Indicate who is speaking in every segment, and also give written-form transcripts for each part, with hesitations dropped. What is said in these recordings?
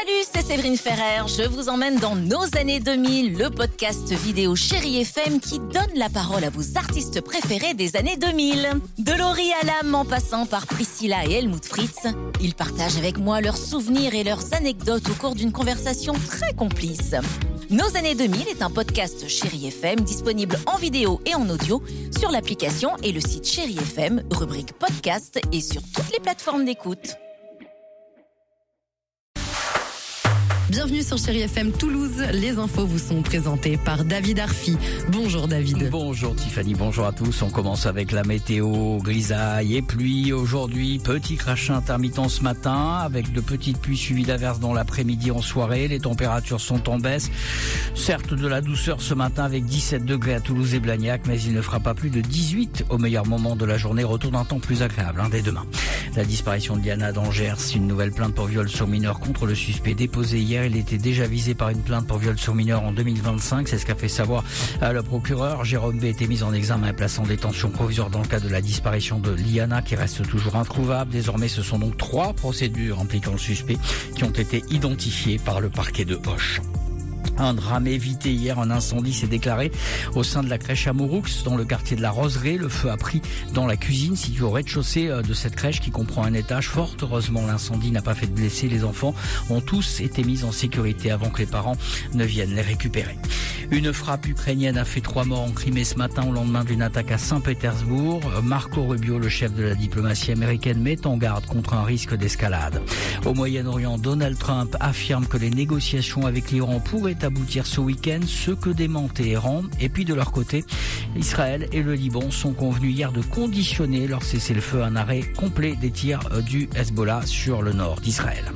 Speaker 1: Salut, c'est Séverine Ferrer. Je vous emmène dans nos années 2000, le podcast vidéo Chérie FM qui donne la parole à vos artistes préférés des années 2000. De Laurie Hallam en passant par Priscilla et Helmut Fritz, ils partagent avec moi leurs souvenirs et leurs anecdotes au cours d'une conversation très complice. Nos années 2000 est un podcast Chérie FM disponible en vidéo et en audio sur l'application et le site Chérie FM, rubrique podcast et sur toutes les plateformes d'écoute.
Speaker 2: Bienvenue sur Chérie FM Toulouse. Les infos vous sont présentées par David Arfi. Bonjour David.
Speaker 3: Bonjour Tiffany, bonjour à tous. On commence avec la météo, grisaille et pluie. Aujourd'hui, petit crachin intermittent ce matin avec de petites pluies suivies d'averses dans l'après-midi en soirée. Les températures sont en baisse. Certes de la douceur ce matin avec 17 degrés à Toulouse et Blagnac, mais il ne fera pas plus de 18 au meilleur moment de la journée. Retour d'un temps plus agréable dès demain. La disparition de Liana d'Angers, une nouvelle plainte pour viol sur mineur contre le suspect déposée hier. Il était déjà visé par une plainte pour viol sur mineur en 2025. C'est ce qu'a fait savoir le procureur. Jérôme B. était mis en examen et placé en détention provisoire dans le cas de la disparition de Liana qui reste toujours introuvable. Désormais, ce sont donc 3 procédures impliquant le suspect qui ont été identifiées par le parquet de Auch. Un drame évité hier, un incendie s'est déclaré au sein de la crèche à Mouroux, dans le quartier de la Roseraie. Le feu a pris dans la cuisine située au rez-de-chaussée de cette crèche qui comprend un étage. Fort heureusement, l'incendie n'a pas fait de blessés. Les enfants ont tous été mis en sécurité avant que les parents ne viennent les récupérer. Une frappe ukrainienne a fait 3 morts en Crimée ce matin au lendemain d'une attaque à Saint-Pétersbourg. Marco Rubio, le chef de la diplomatie américaine, met en garde contre un risque d'escalade. Au Moyen-Orient, Donald Trump affirme que les négociations avec l'Iran pourraient aboutir ce week-end, ce que dément Téhéran. Et puis de leur côté, Israël et le Liban sont convenus hier de conditionner leur cessez-le-feu à un arrêt complet des tirs du Hezbollah sur le nord d'Israël.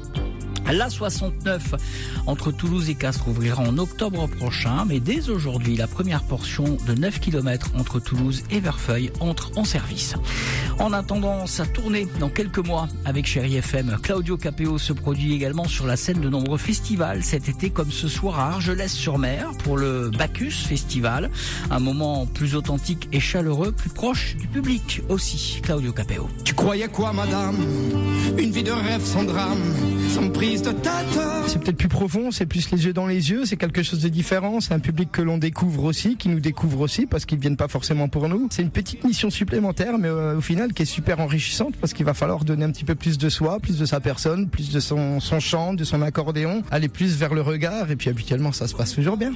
Speaker 3: La 69 entre Toulouse et Castres ouvrira en octobre prochain, mais dès aujourd'hui, la première portion de 9 km entre Toulouse et Verfeil entre en service. En attendant sa tournée dans quelques mois avec Chérie FM, Claudio Capéo se produit également sur la scène de nombreux festivals cet été, comme ce soir à Argelès-sur-Mer pour le Bacchus Festival. Un moment plus authentique et chaleureux, plus proche du public aussi. Claudio Capéo.
Speaker 4: Tu croyais quoi, madame? Une vie de rêve sans drame, sans prise de tête.
Speaker 5: C'est peut-être plus profond, c'est plus les yeux dans les yeux, c'est quelque chose de différent, c'est un public que l'on découvre aussi, qui nous découvre aussi, parce qu'ils viennent pas forcément pour nous. C'est une petite mission supplémentaire, mais au final qui est super enrichissante, parce qu'il va falloir donner un petit peu plus de soi, plus de sa personne, plus de son chant, de son accordéon, aller plus vers le regard, et puis habituellement ça se passe toujours bien.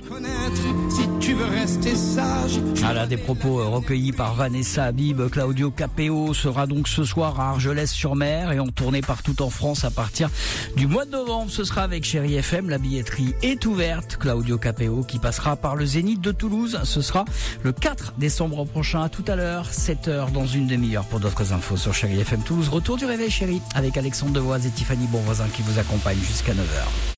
Speaker 4: Si tu veux rester sage.
Speaker 3: Voilà des propos recueillis par Vanessa Habib. Claudio Capéo sera donc ce soir à Argelès-sur-Mer et en tournée partout en France à partir du mois de novembre. Ce sera avec Chérie FM. La billetterie est ouverte. Claudio Capéo qui passera par le Zénith de Toulouse. Ce sera le 4 décembre prochain. À tout à l'heure, 7h dans une demi-heure pour d'autres infos sur Chérie FM Toulouse. Retour du réveil chérie avec Alexandre Devoise et Tiffany Bonvoisin qui vous accompagnent jusqu'à 9h.